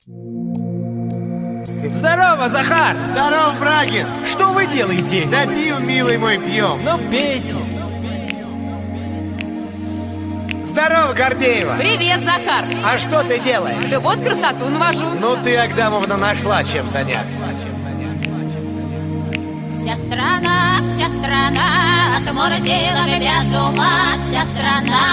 Здорово, Захар! Здорово, Брагин! Что вы делаете? Да пиво, милый мой, пьем. Ну, пейте. Здорово, Гордеева! Привет, Захар! А что ты делаешь? Да вот красоту навожу. Ну ты, Агдамовна, нашла чем заняться. Вся страна отморозила без ума, вся страна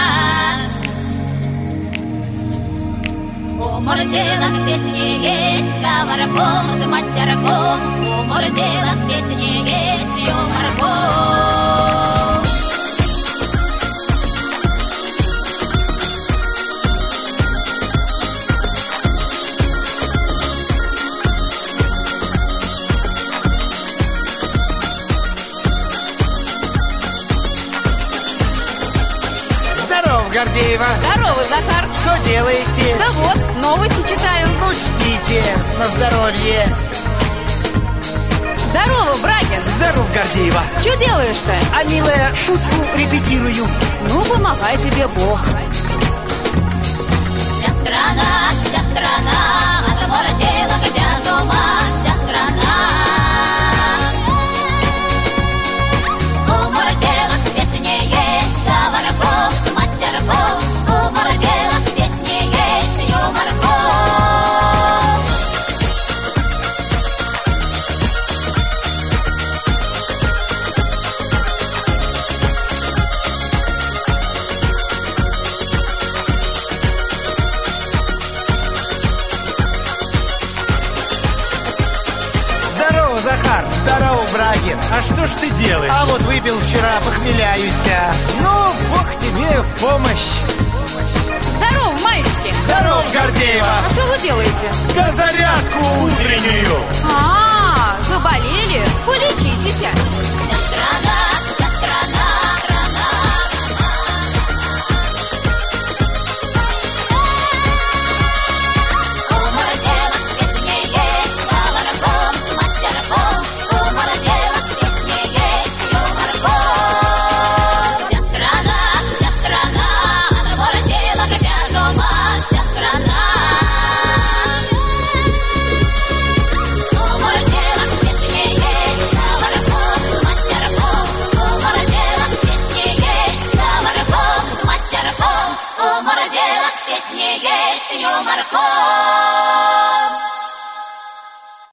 уморозила к песне есть, сковородком с матерком, уморозила к песне есть, юморком. Гордеева. Здорово, Захар. Что делаете? Да вот, новости читаю. Ну, чтите, на здоровье. Здорово, Брагин. Здорово, Гордеева. Что делаешь-то? А, милая, шутку репетирую. Ну, помогай тебе Бог. Вся страна отморозила без ума, вся страна уморозила к песне есть, сковородком с матерком, уморозила к песне есть, юморком. Здорово, Захар. Здорово, Брагин. А что ж ты делаешь? А вот выпил вчера, похмеляюсь. Ну, Бог тебе в помощь. Здорово, мальчики. Здорово, Гордеева. А что вы делаете? Да зарядку утреннюю. Заболели? Полечитесь. Вся страна уморозила к песне есть, сковородком с матерком, уморозила к песне есть, юморком. Вся страна отморозила к без ума, вся страна уморозила к песне есть, сковородком с матерком, уморозила к песне есть, сковородком с матерком, уморозила к песне есть, юморком.